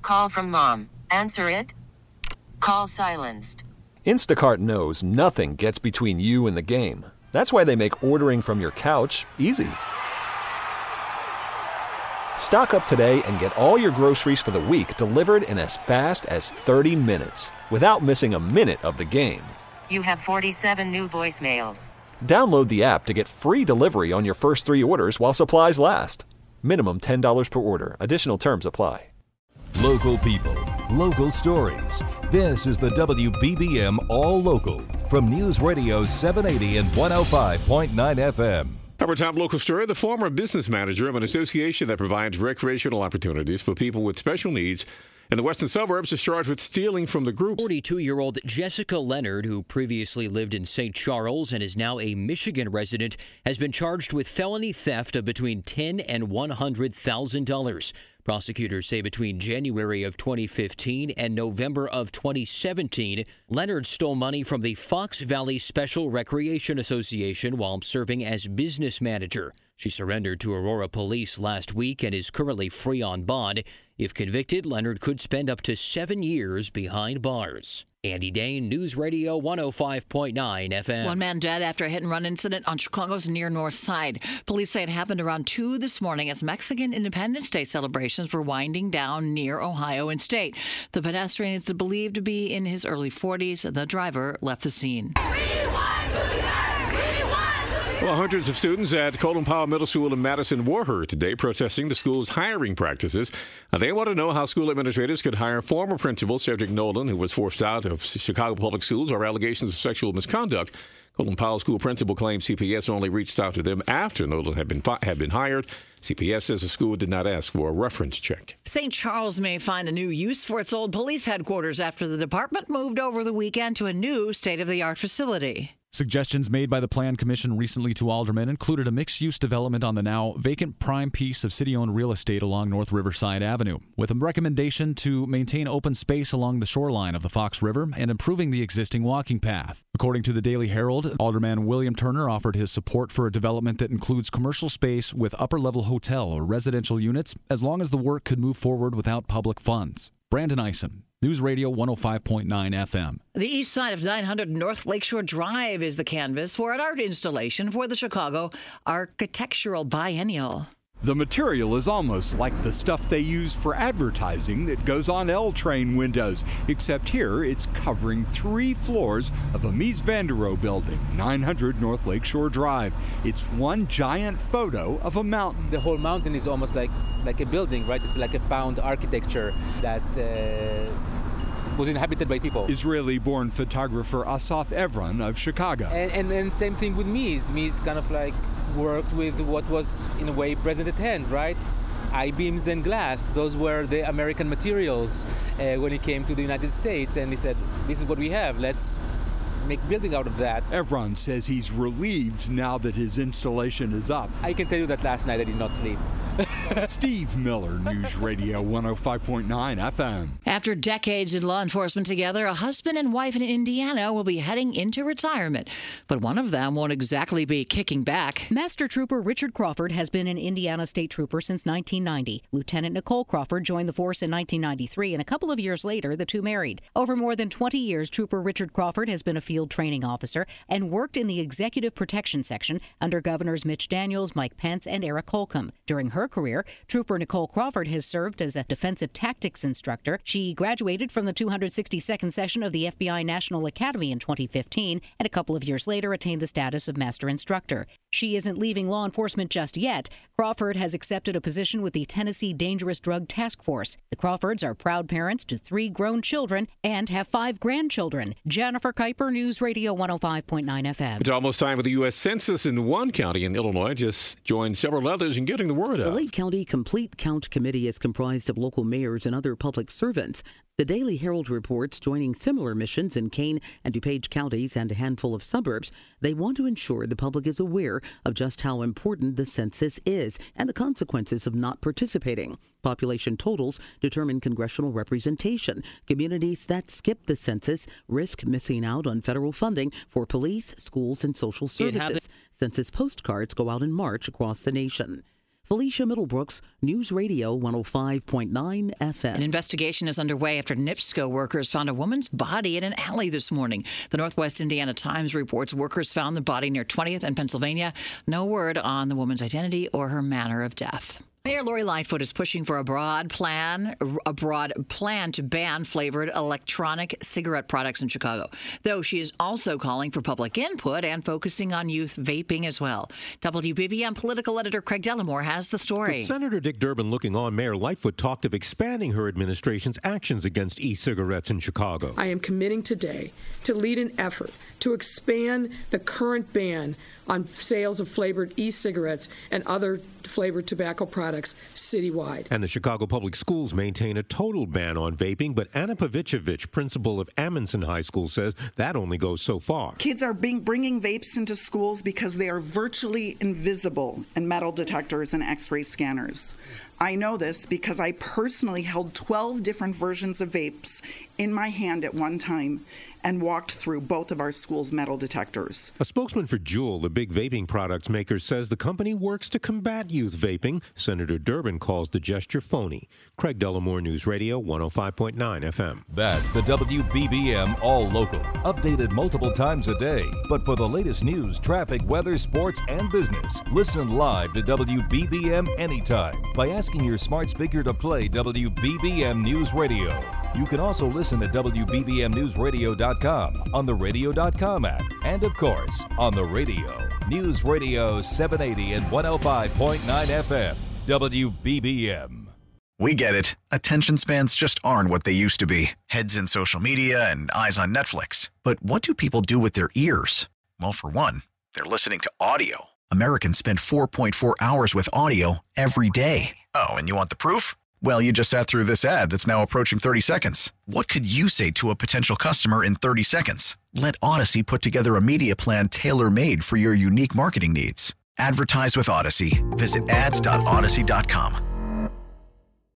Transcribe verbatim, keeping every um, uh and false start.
call from mom. Answer it. Call silenced. Instacart knows nothing gets between you and the game. That's why they make ordering from your couch easy. Stock up today and get all your groceries for the week delivered in as fast as thirty minutes without missing a minute of the game. You have forty-seven new voicemails. Download the app to get free delivery on your first three orders while supplies last. Minimum ten dollars per order. Additional terms apply. Local people, local stories. This is the W B B M All Local from News Radio seven eighty and one oh five point nine F M. Our top local story, the former business manager of an association that provides recreational opportunities for people with special needs in the western suburbs is charged with stealing from the group. forty-two-year-old Jessica Leonard, who previously lived in Saint Charles and is now a Michigan resident, has been charged with felony theft of between ten thousand dollars and one hundred thousand dollars. Prosecutors say between January of twenty fifteen and November of twenty seventeen, Leonard stole money from the Fox Valley Special Recreation Association while serving as business manager. She surrendered to Aurora police last week and is currently free on bond. If convicted, Leonard could spend up to seven years behind bars. Andy Dane, News Radio one oh five point nine F M. One man dead after a hit-and-run incident on Chicago's near North Side. Police say it happened around two this morning as Mexican Independence Day celebrations were winding down near Ohio and State. The pedestrian is believed to be in his early forties. The driver left the scene. Well, hundreds of students at Colin Powell Middle School in Madison were heard today protesting the school's hiring practices. Uh, they want to know how school administrators could hire former principal Cedric Nolan, who was forced out of Chicago Public Schools over allegations of sexual misconduct. Colin Powell school principal claims C P S only reached out to them after Nolan had been fi- had been hired. C P S says the school did not ask for a reference check. Saint Charles may find a new use for its old police headquarters after the department moved over the weekend to a new state-of-the-art facility. Suggestions made by the Plan Commission recently to aldermen included a mixed-use development on the now vacant prime piece of city-owned real estate along North Riverside Avenue, with a recommendation to maintain open space along the shoreline of the Fox River and improving the existing walking path. According to the Daily Herald, Alderman William Turner offered his support for a development that includes commercial space with upper-level hotel or residential units, as long as the work could move forward without public funds. Brandon Eisen, News Radio one oh five point nine F M. The east side of nine hundred North Lakeshore Drive is the canvas for an art installation for the Chicago Architectural Biennial. The material is almost like the stuff they use for advertising that goes on L-train windows, except here it's covering three floors of a Mies van der Rohe building, nine hundred North Lakeshore Drive. It's one giant photo of a mountain. The whole mountain is almost like, like a building, right? It's like a found architecture that uh, was inhabited by people. Israeli-born photographer Asaf Evron of Chicago. And, and then same thing with Mies. Mies kind of like worked with what was, in a way, present at hand, right? I-beams and glass. Those were the American materials uh, when he came to the United States. And he said, this is what we have. Let's make building out of that. Evron says he's relieved now that his installation is up. I can tell you that last night I did not sleep. Steve Miller, News Radio one oh five point nine F M. After decades in law enforcement together, a husband and wife in Indiana will be heading into retirement. But one of them won't exactly be kicking back. Master Trooper Richard Crawford has been an Indiana State Trooper since nineteen ninety. Lieutenant Nicole Crawford joined the force in nineteen ninety-three, and a couple of years later, the two married. Over more than twenty years, Trooper Richard Crawford has been a field training officer and worked in the Executive Protection Section under Governors Mitch Daniels, Mike Pence, and Eric Holcomb. During her career, Trooper Nicole Crawford has served as a defensive tactics instructor. She graduated from the two hundred sixty-second session of the F B I National Academy in twenty fifteen, and a couple of years later attained the status of master instructor. She isn't leaving law enforcement just yet. Crawford has accepted a position with the Tennessee Dangerous Drug Task Force. The Crawfords are proud parents to three grown children and have five grandchildren. Jennifer Kuiper, News Radio one oh five point nine F M. It's almost time for the U S Census in one county in Illinois. Just joined several others in getting the word out. The Lake County Complete Count Committee is comprised of local mayors and other public servants. The Daily Herald reports joining similar missions in Kane and DuPage counties and a handful of suburbs. They want to ensure the public is aware of just how important the census is and the consequences of not participating. Population totals determine congressional representation. Communities that skip the census risk missing out on federal funding for police, schools, and social services. Census postcards go out in March across the nation. Felicia Middlebrooks, News Radio one oh five point nine F M. An investigation is underway after NIPSCO workers found a woman's body in an alley this morning. The Northwest Indiana Times reports workers found the body near twentieth and Pennsylvania. No word on the woman's identity or her manner of death. Mayor Lori Lightfoot is pushing for a broad plan, a broad plan to ban flavored electronic cigarette products in Chicago, though she is also calling for public input and focusing on youth vaping as well. W B B M political editor Craig Dellimore has the story. With Senator Dick Durbin looking on, Mayor Lightfoot talked of expanding her administration's actions against e-cigarettes in Chicago. I am committing today to lead an effort to expand the current ban on sales of flavored e-cigarettes and other flavored tobacco products citywide. And the Chicago Public Schools maintain a total ban on vaping, but Anna Pavicevic, principal of Amundsen High School, says that only goes so far. Kids are being, bringing vapes into schools because they are virtually invisible in metal detectors and x-ray scanners. I know this because I personally held twelve different versions of vapes in my hand at one time and walked through both of our school's metal detectors. A spokesman for Juul, the big vaping products maker, says the company works to combat youth vaping. Senator Durbin calls the gesture phony. Craig Dellimore, News Radio one oh five point nine F M. That's the W B B M All Local. Updated multiple times a day. But for the latest news, traffic, weather, sports, and business, listen live to W B B M anytime by asking your smart speaker to play W B B M News Radio. You can also listen at W B B M news radio dot com, on the radio dot com app, and of course, on the radio. News Radio seven eighty and one oh five point nine F M, W B B M. We get it. Attention spans just aren't what they used to be. Heads in social media and eyes on Netflix. But what do people do with their ears? Well, for one, they're listening to audio. Americans spend four point four hours with audio every day. Oh, and you want the proof? Well, you just sat through this ad that's now approaching thirty seconds. What could you say to a potential customer in thirty seconds? Let Odyssey put together a media plan tailor-made for your unique marketing needs. Advertise with Odyssey. Visit ads dot odyssey dot com.